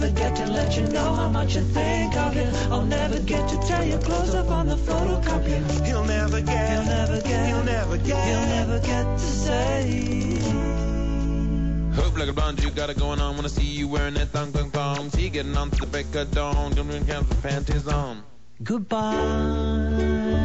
never get to let you know how much I think of you. I'll never get to tell you close up on the photocopier. He'll never get to say. Hope like a blonde you got it going on. Wanna see you wearing that thong thong thong. See you getting on to the break of dawn. Don't even count the panties on. Goodbye.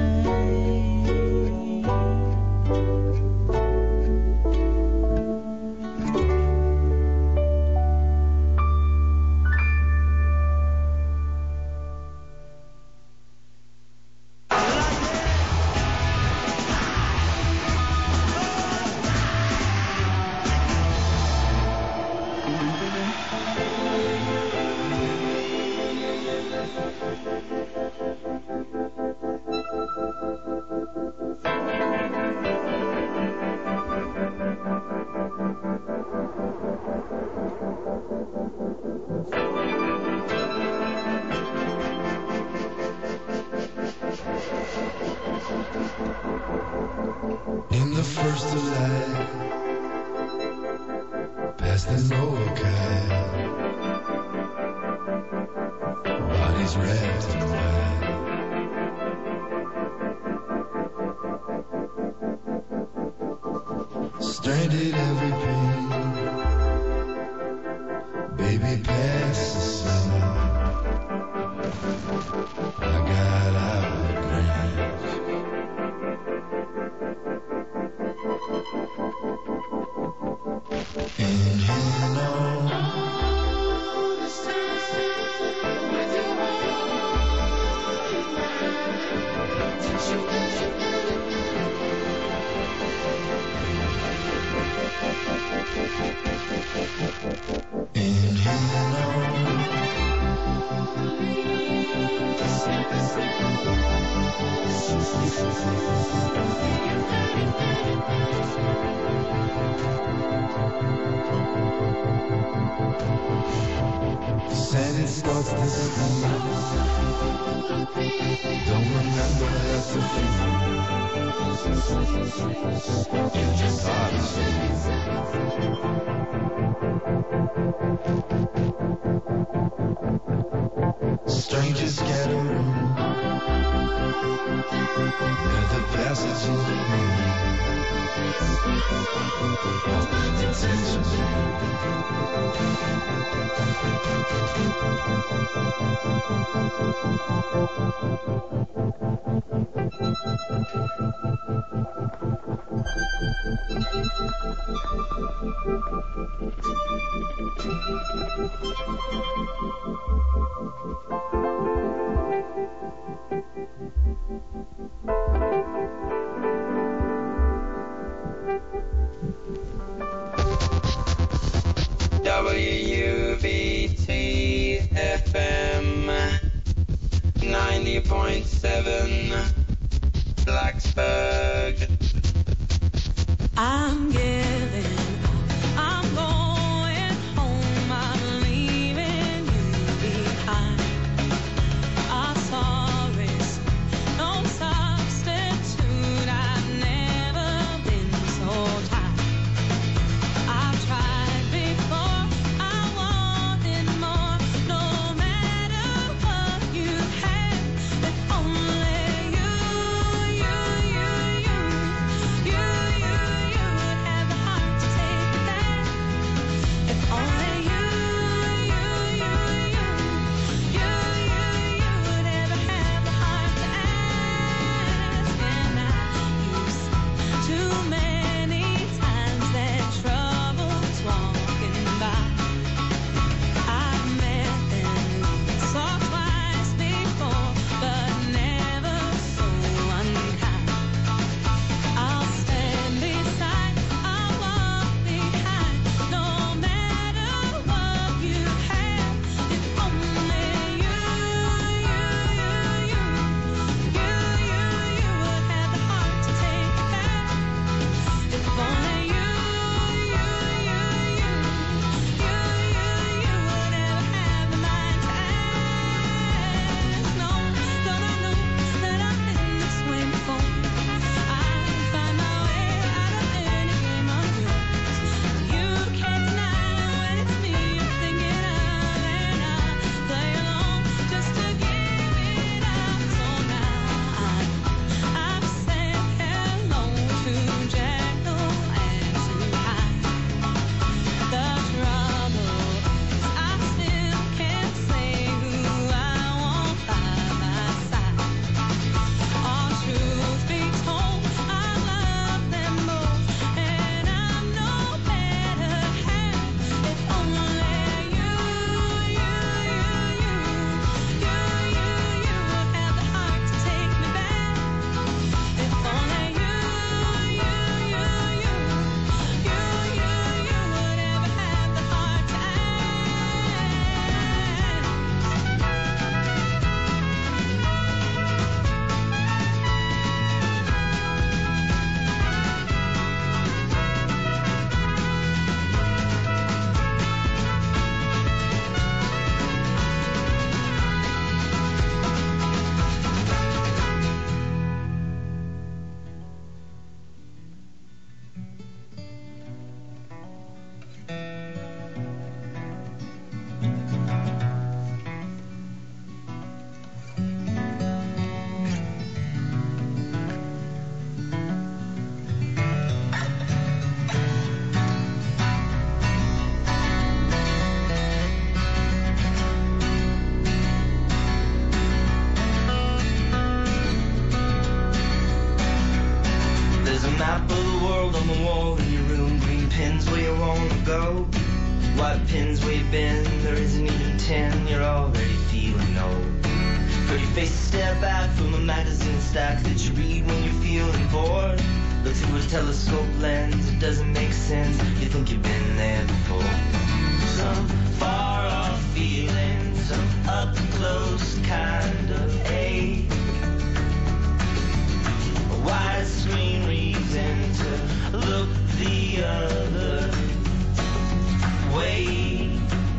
In the first of light, past the Nokai, bodies wrapped in white, stranded every pain, baby past the sun. I got out of range. Inhale on this time with your heart in mine. Touch you inhale on. Sand starts to sleep. Don't remember how to feel. You just thought of strangers scattering at the passage of the moon. Detention. WUVT FM 90.7 Blacksburg. I'm giving up, I'm going home, I'm leaving you behind. I'm sorry, no substitute, I've never been so tired. I've tried before, I wanted more, no matter what you had, if only you would have the What pins we've been, there isn't even 10, you're already feeling old. Pretty face step back from a magazine stack that you read when you're feeling bored. Look through a telescope lens, it doesn't make sense, you think you've been there before. Some far off feeling, some up close kind of ache. A widescreen reason to look the other way.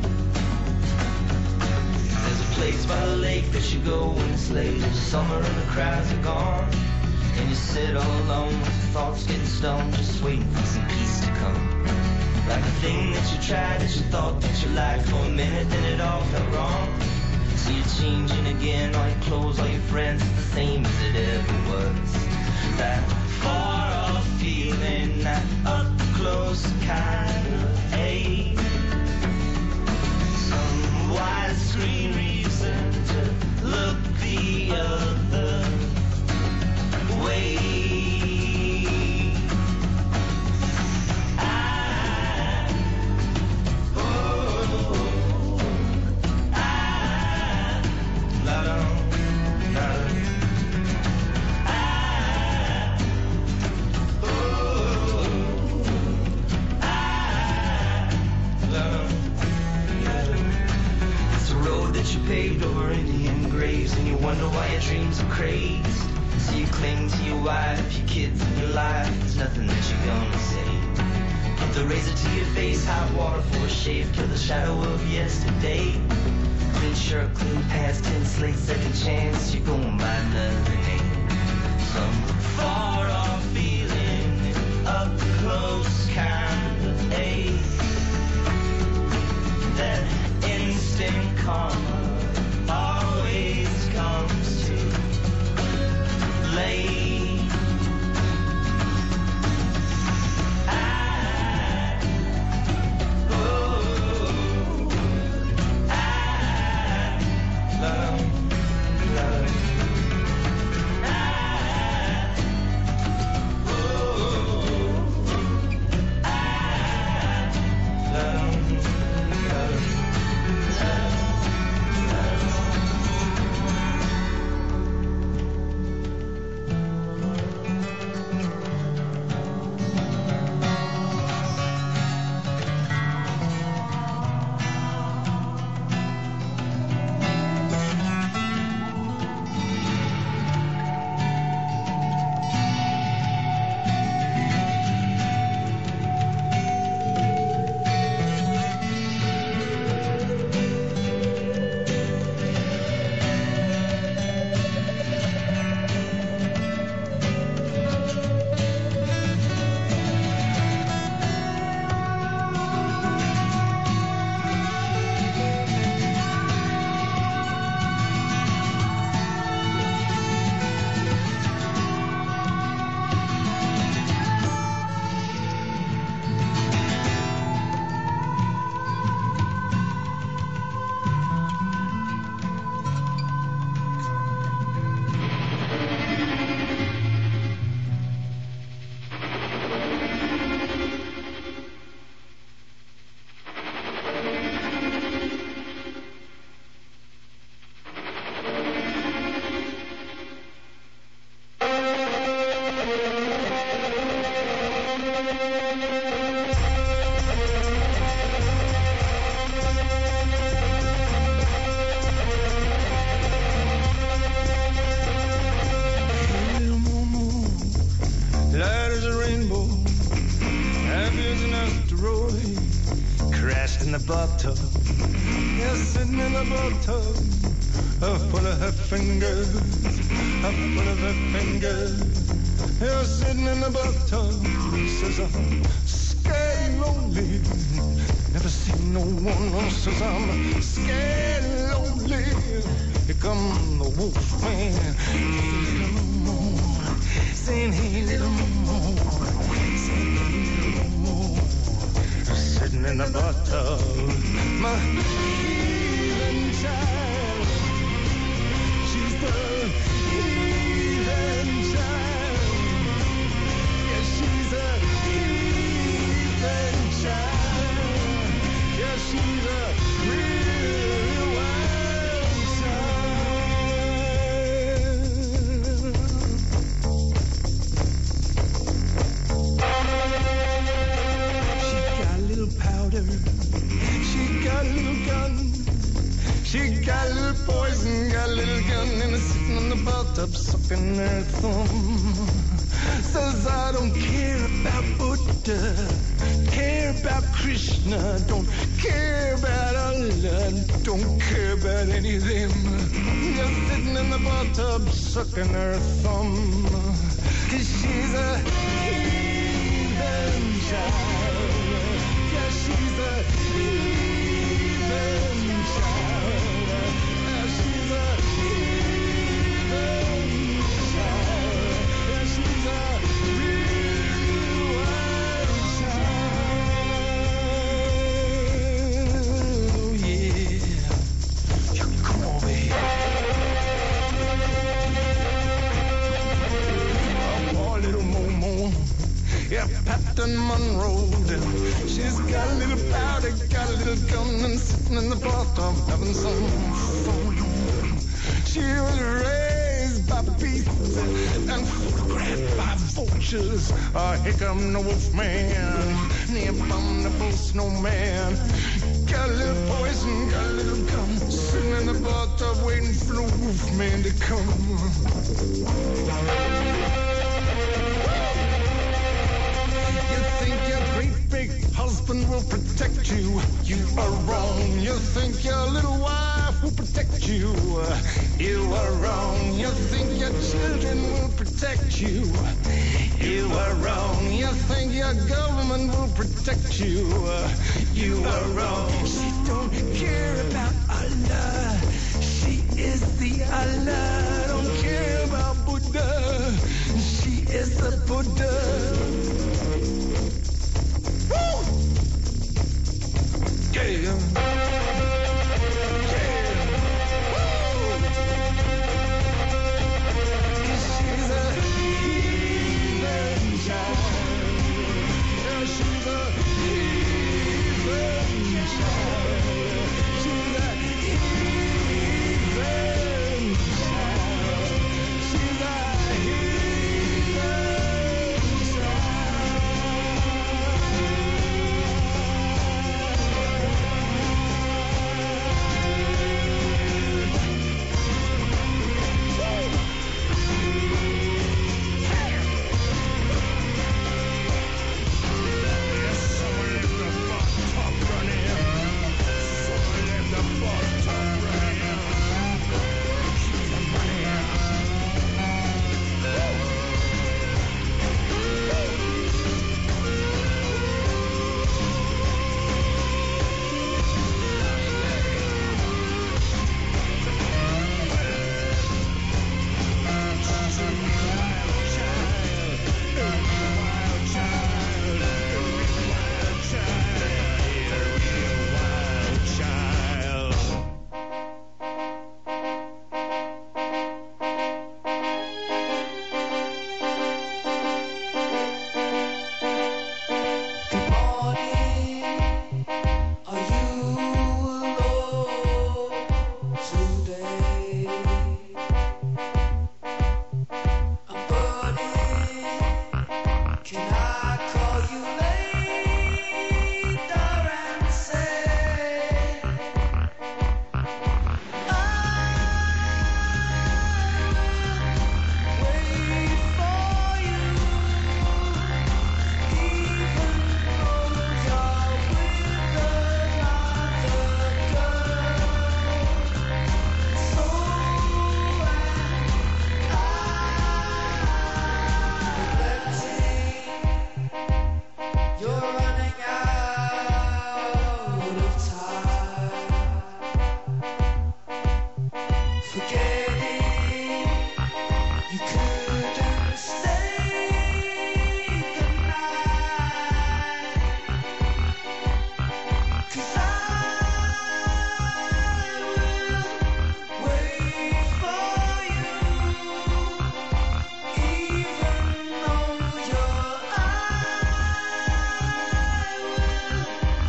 There's a place by the lake that you go when it's late. There's summer and the crowds are gone, and you sit all alone with your thoughts getting stoned, just waiting for some peace to come. Like a thing that you tried, that you thought that you liked for a minute, then it all felt wrong. So you're changing again, all your clothes, all your friends, it's the same as it ever was. That far off feeling, that up close kind of ache. Some widescreen reason to look the other way. Paved over Indian graves, and you wonder why your dreams are crazed. So you cling to your wife, your kids, and your life. There's nothing that you're gonna say. Put the razor to your face, hot water for a shave, kill the shadow of yesterday. Clean shirt, clean pants, 10 slates, second chance. You're going by another name. Some far off feeling, up close kind of ache. That instant karma always comes too late. She got a little poison, got a little gun, and is sitting on the bathtub sucking her thumb. Says I don't care about Buddha, care about Krishna, don't care about Allah, don't care about any of them. Just sitting in the bathtub sucking her thumb. 'Cause she's a heathen child. Yeah, she's a heathen child. Yeah, she's a heathen child. Yeah, she's a real wild child. Yeah. Come over here. Little Momo, yeah, Patton Monroe. She's got a little powder, got a little gun, and sitting in the bathtub having some fun. She was raised by beasts and photographed by vultures. Here come the wolfman, the abominable snowman. Got a little poison, got a little gum, sitting in the bathtub waiting for the wolfman to come. You think your great big husband will protect you? You are wrong. You think your little wife will protect you? You are wrong. You think your children will protect you? You are wrong. You think your government will protect you? You are wrong. She don't care about Allah. She is the Allah. Don't care about Buddha. She is the Buddha. Woo! Yeah. She's a heathen child. Yeah, she's a heathen child. She's a heathen child. She's a heathen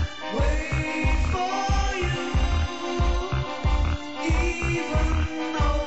Even though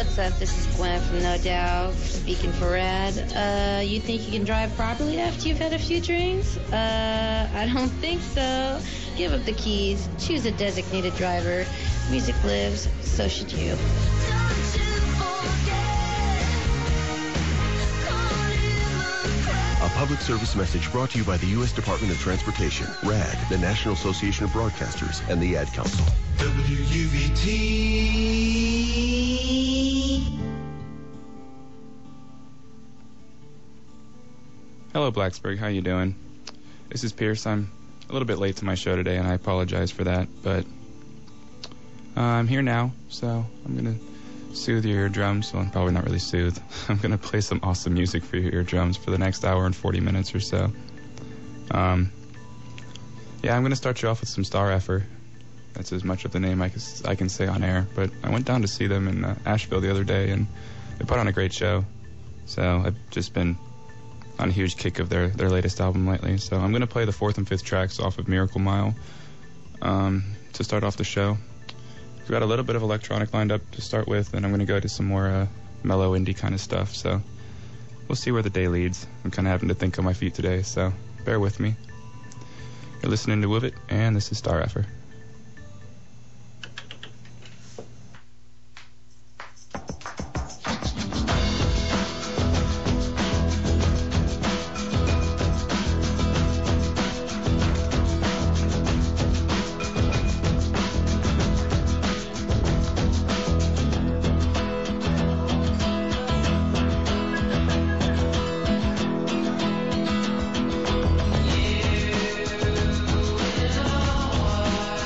What's up? This is Gwen from No Doubt, speaking for Rad. You think you can drive properly after you've had a few drinks? I don't think so. Give up the keys. Choose a designated driver. Music lives, so should you. A public service message brought to you by the U.S. Department of Transportation, RAD, the National Association of Broadcasters, and the Ad Council. WUBT. Hello, Blacksburg. How you doing? This is Pierce. I'm a little bit late to my show today, and I apologize for that, but I'm here now, so I'm going to soothe your eardrums. Well, probably not really soothe. I'm going to play some awesome music for your eardrums for the next hour and 40 minutes or so. I'm going to start you off with some Star Effer. That's as much of the name I can say on air. But I went down to see them in Asheville the other day, and they put on a great show. So I've just been on a huge kick of their latest album lately. So I'm going to play the 4th and 5th tracks off of Miracle Mile to start off the show. We've got a little bit of electronic lined up to start with, and I'm going to go to some more mellow indie kind of stuff. So we'll see where the day leads. I'm kind of having to think on my feet today, so bear with me. You're listening to Woovit, and this is Star Effer. You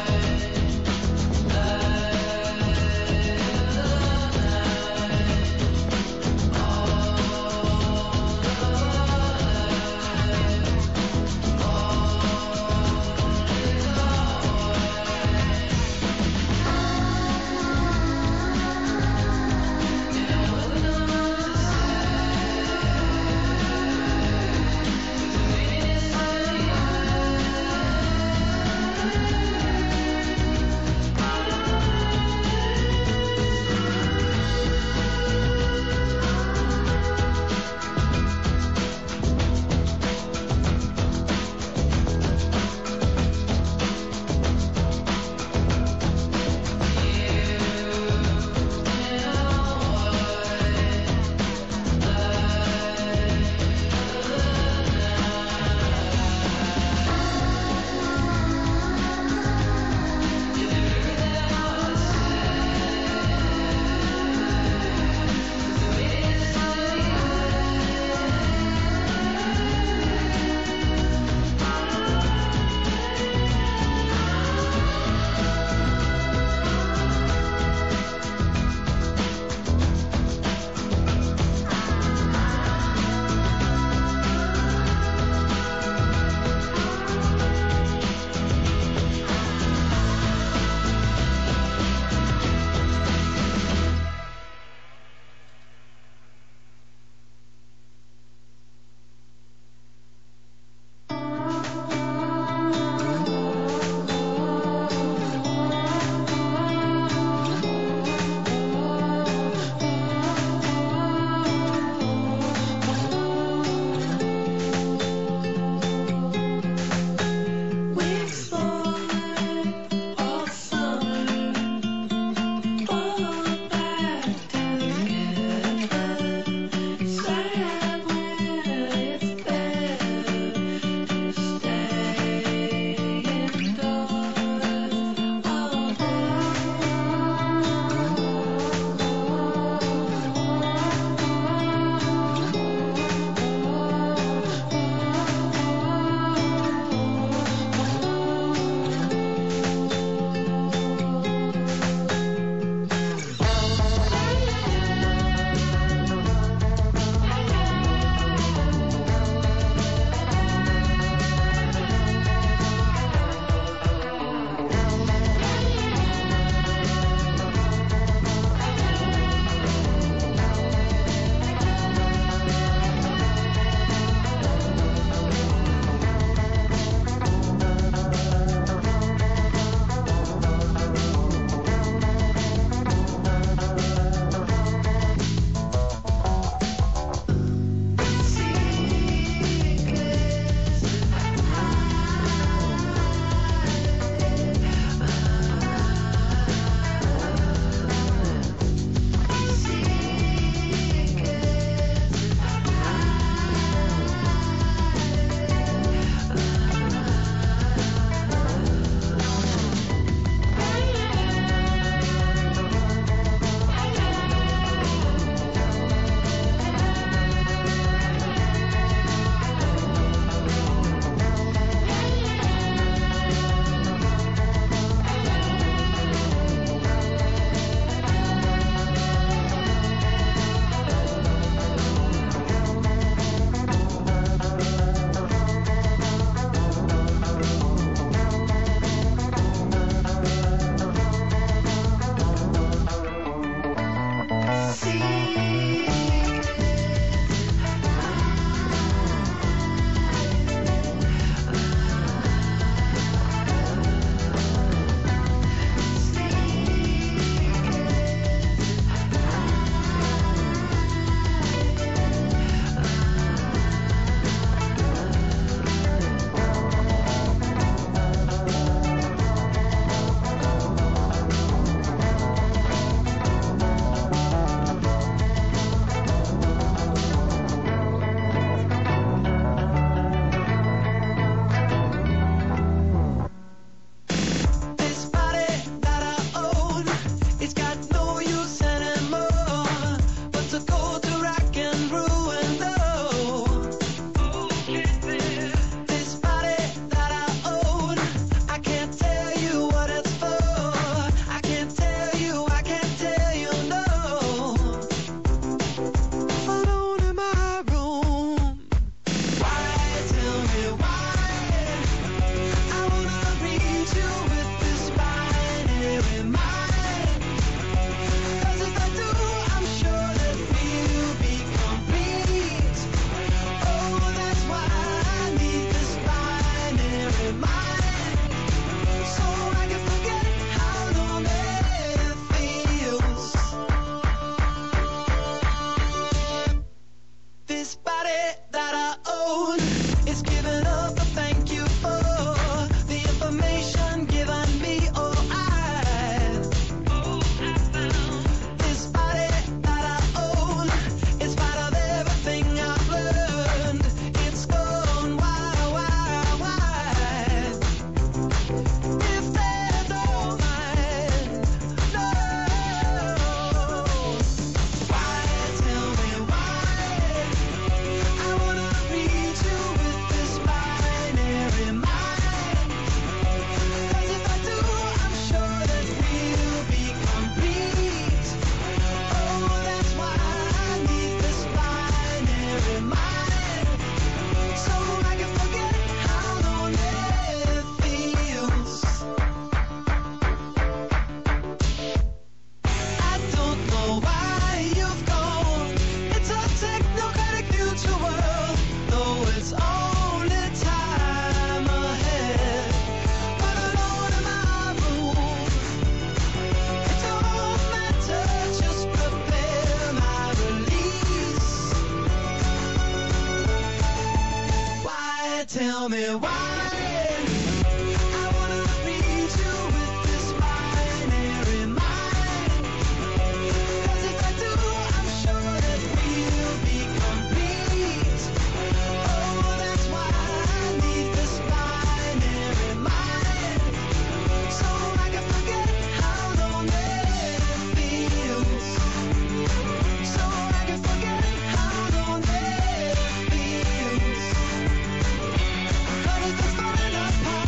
tell me why. I wanna read you with this binary mind. 'Cause if I do, I'm sure that we'll be complete. Oh, that's why I need this binary mind. So I can forget how lonely it feels. So I can forget how lonely it feels. But if it's falling apart,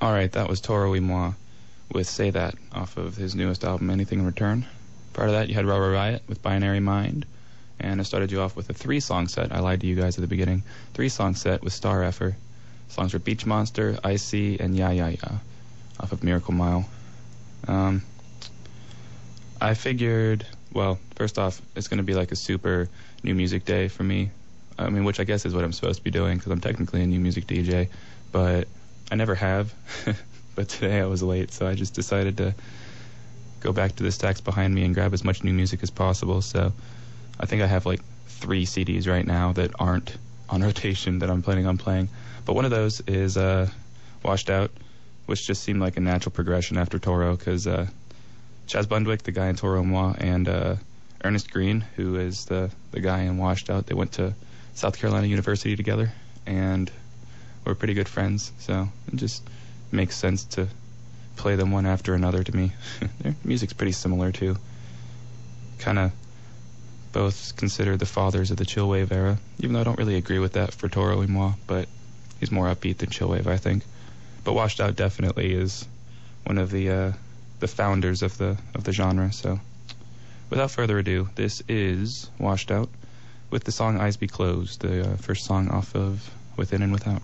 Alright, that was Toro y Moi with Say That off of his newest album, Anything in Return. Prior to that, you had Rubber Riot with Binary Mind. And I started you off with a 3-song set. I lied to you guys at the beginning. 3-song set with Star Effer. Songs were Beach Monster, Icy, and Ya Ya Ya off of Miracle Mile. I figured, well, first off, it's going to be like a super new music day for me. I mean, which I guess is what I'm supposed to be doing because I'm technically a new music DJ. But I never have. But today I was late, so I just decided to go back to the stacks behind me and grab as much new music as possible. So I think I have like 3 CDs right now that aren't on rotation that I'm planning on playing. But one of those is Washed Out, which just seemed like a natural progression after Toro, because Chaz Bundwick, the guy in Toro y Moi, and Ernest Green, who is the guy in Washed Out, they went to South Carolina University together, and we're pretty good friends, so it just makes sense to play them one after another to me. Their music's pretty similar, too. Kind of both considered the fathers of the chillwave era, even though I don't really agree with that for Toro y Moi, but he's more upbeat than chillwave, I think. But Washed Out definitely is one of the founders of the genre. So without further ado, this is Washed Out with the song Eyes Be Closed, the first song off of Within and Without.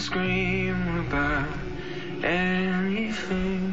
scream about anything.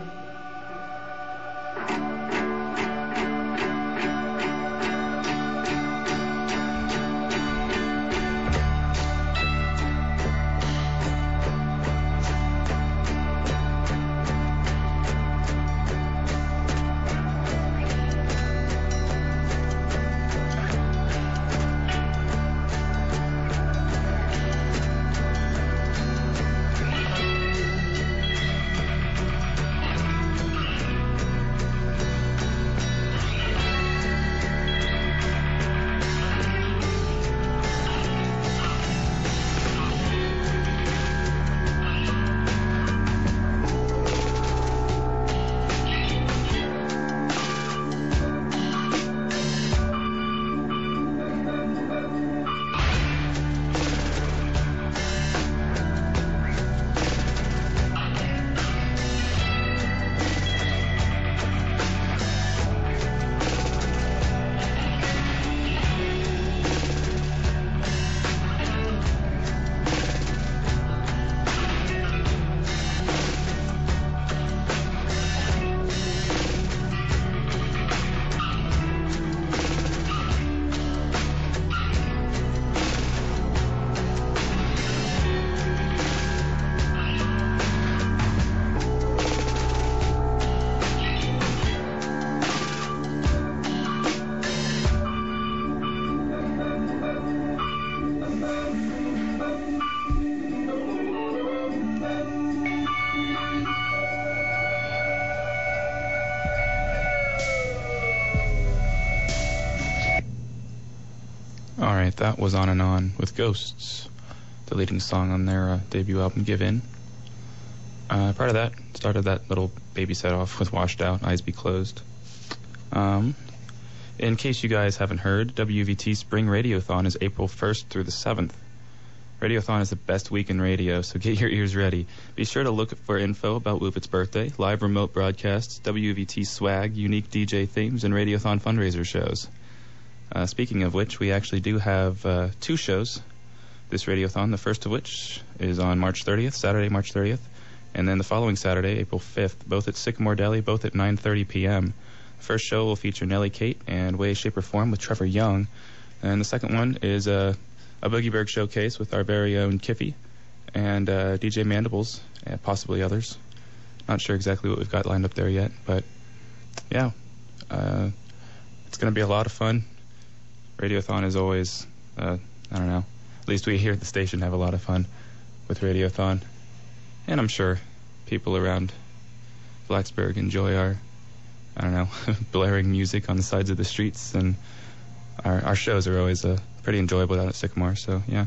Alright, that was On and On with Ghosts, the leading song on their debut album, Give In. Part of that, started that little baby set off with Washed Out, Eyes Be Closed. In case you guys haven't heard, WVT Spring Radiothon is April 1st through the 7th. Radiothon is the best week in radio, so get your ears ready. Be sure to look for info about Woofit's birthday, live remote broadcasts, WVT swag, unique DJ themes, and Radiothon fundraiser shows. Speaking of which, we actually do have 2 shows this Radiothon, the first of which is on March 30th, Saturday, March 30th, and then the following Saturday, April 5th, both at Sycamore Deli, both at 9:30 p.m. The first show will feature Nellie Kate and Way, Shape, or Form with Trevor Young, and the second one is a Boogie Berg showcase with our very own Kiffy and DJ Mandibles, and possibly others. Not sure exactly what we've got lined up there yet, but yeah, it's going to be a lot of fun. Radiothon is always, I don't know, at least we here at the station have a lot of fun with Radiothon. And I'm sure people around Blacksburg enjoy our, I don't know, blaring music on the sides of the streets. And our shows are always pretty enjoyable down at Sycamore, so yeah.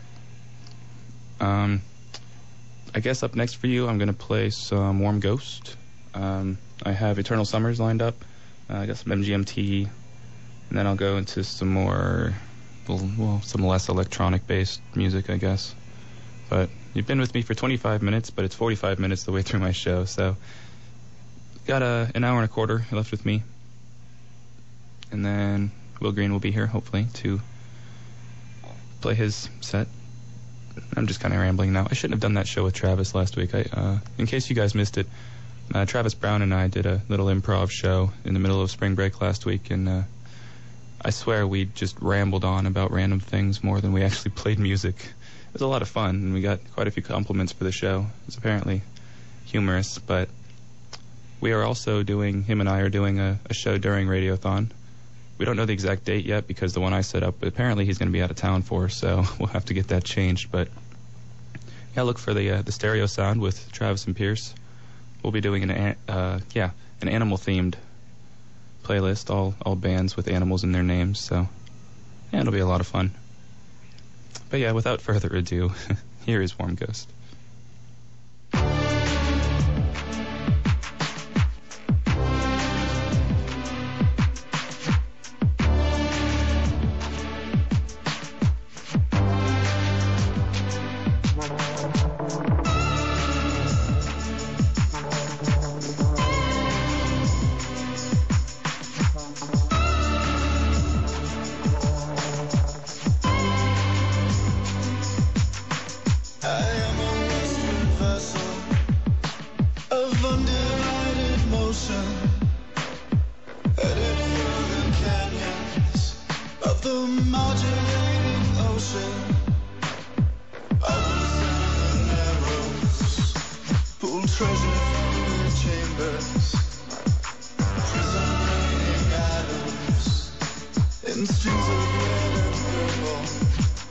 I guess up next for you, I'm going to play some Warm Ghost. I have Eternal Summers lined up. I got some MGMT. And then I'll go into some more, well, some less electronic-based music, I guess. But you've been with me for 25 minutes, but it's 45 minutes the way through my show, so got an hour and a quarter left with me. And then Will Green will be here, hopefully, to play his set. I'm just kind of rambling now. I shouldn't have done that show with Travis last week. In case you guys missed it, Travis Brown and I did a little improv show in the middle of spring break last week, and I swear we just rambled on about random things more than we actually played music. It was a lot of fun, and we got quite a few compliments for the show. It was apparently humorous, but we are also him and I are doing a show during Radiothon. We don't know the exact date yet because the one I set up, but apparently he's going to be out of town for, so we'll have to get that changed. But yeah, look for the stereo sound with Travis and Pierce. We'll be doing an animal-themed playlist, all bands with animals in their names, so yeah, it'll be a lot of fun. But yeah, without further ado, here is Warm Ghost. I am of the modulating ocean. I will send the arrows, pull treasure from the chambers, prison raining atoms in strings of red and purple.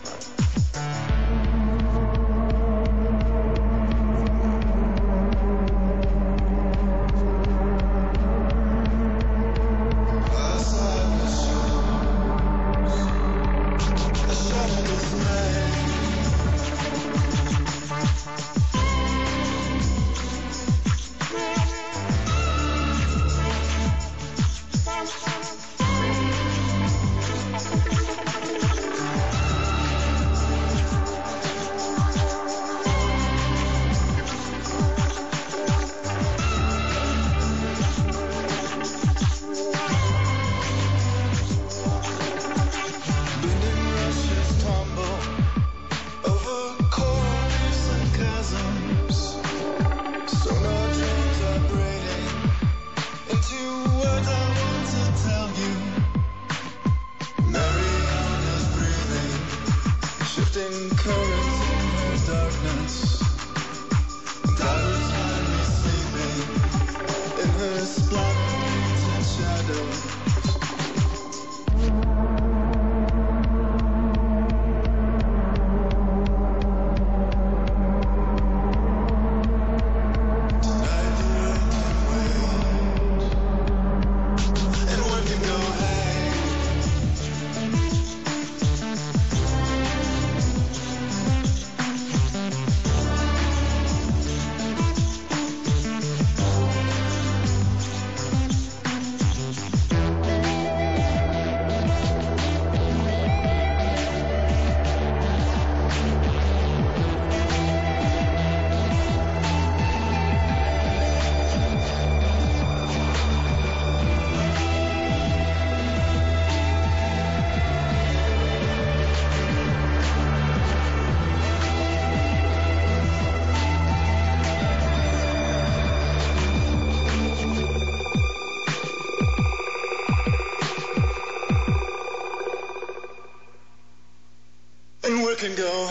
Can go.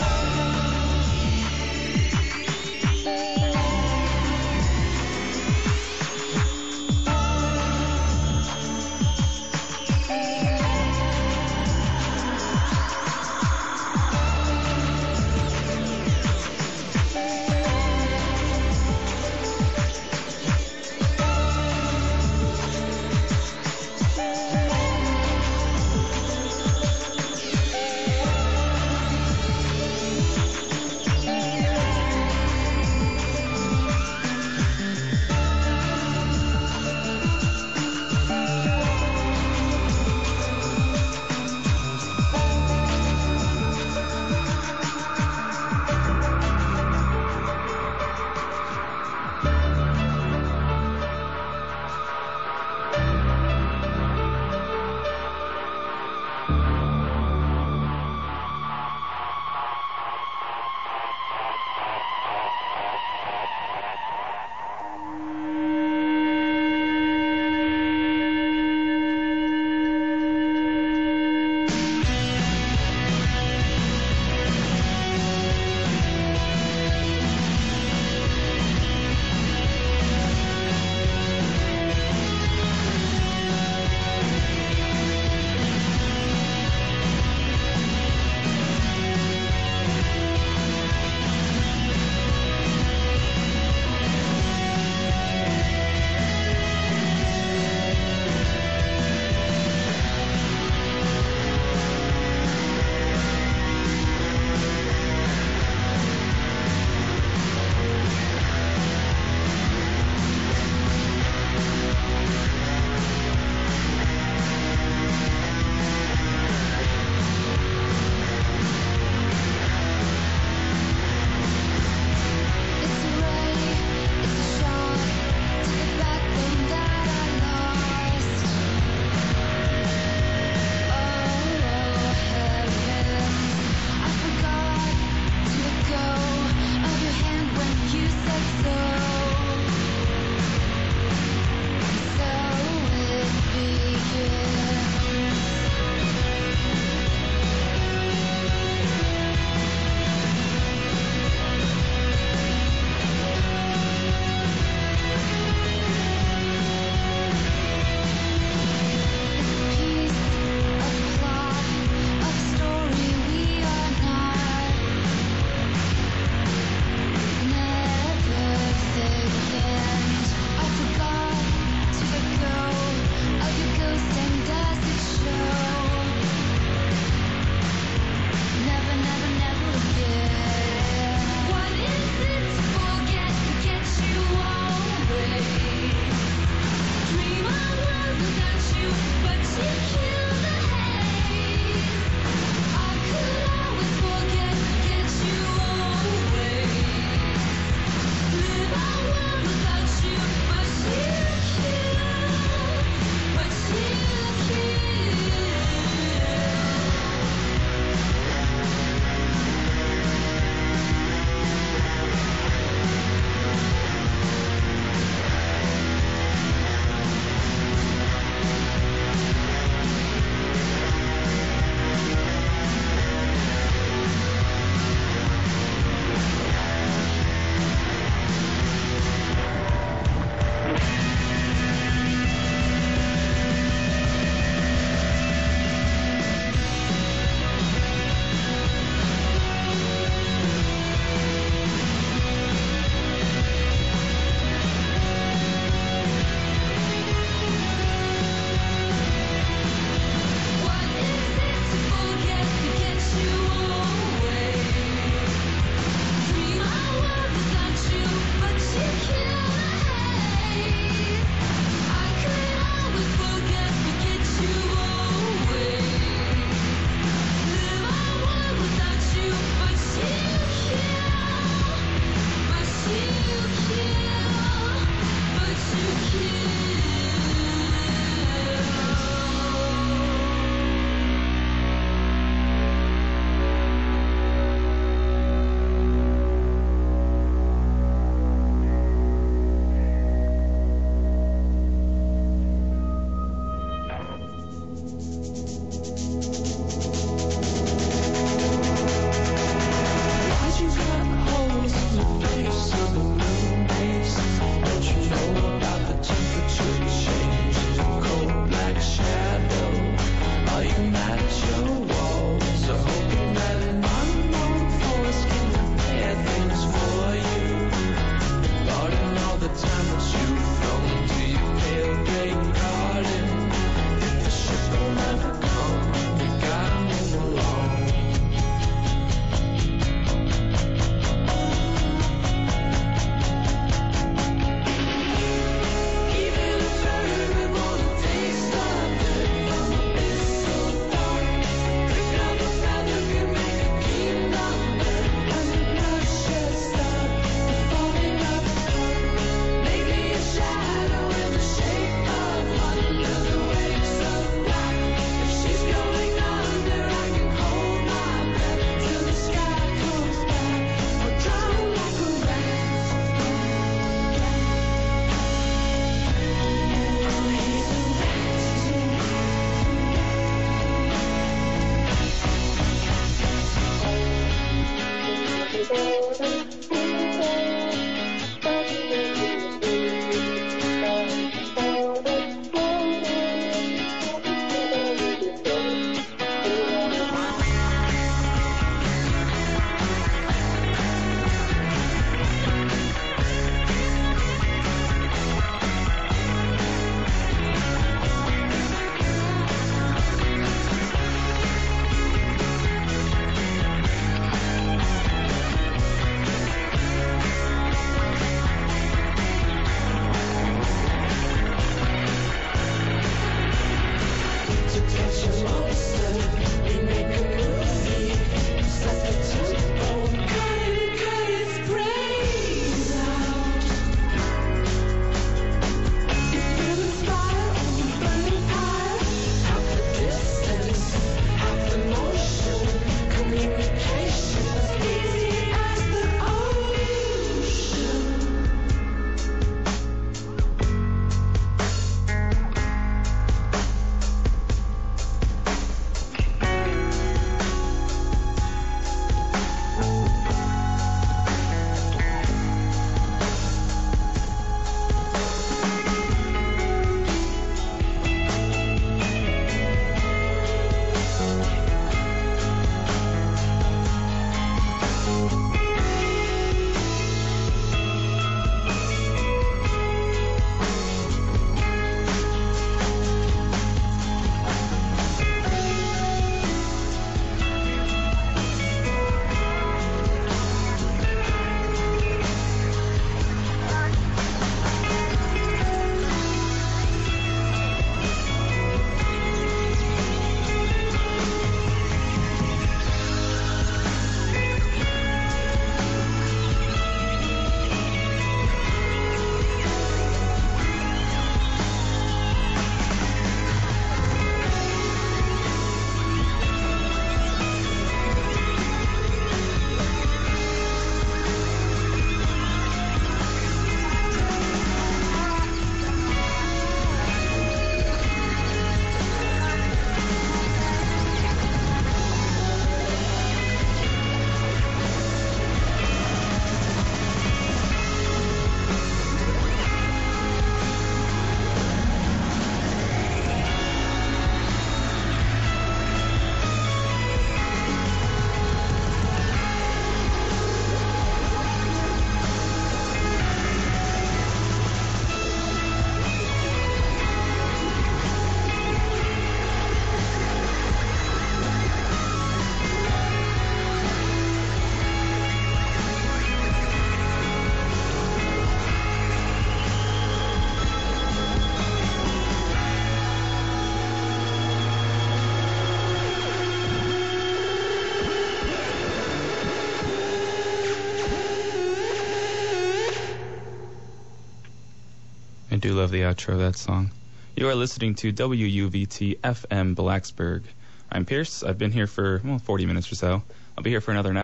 I do love the outro of that song. You are listening to WUVT FM Blacksburg. I'm Pierce. I've been here for 40 minutes or so. I'll be here for another night.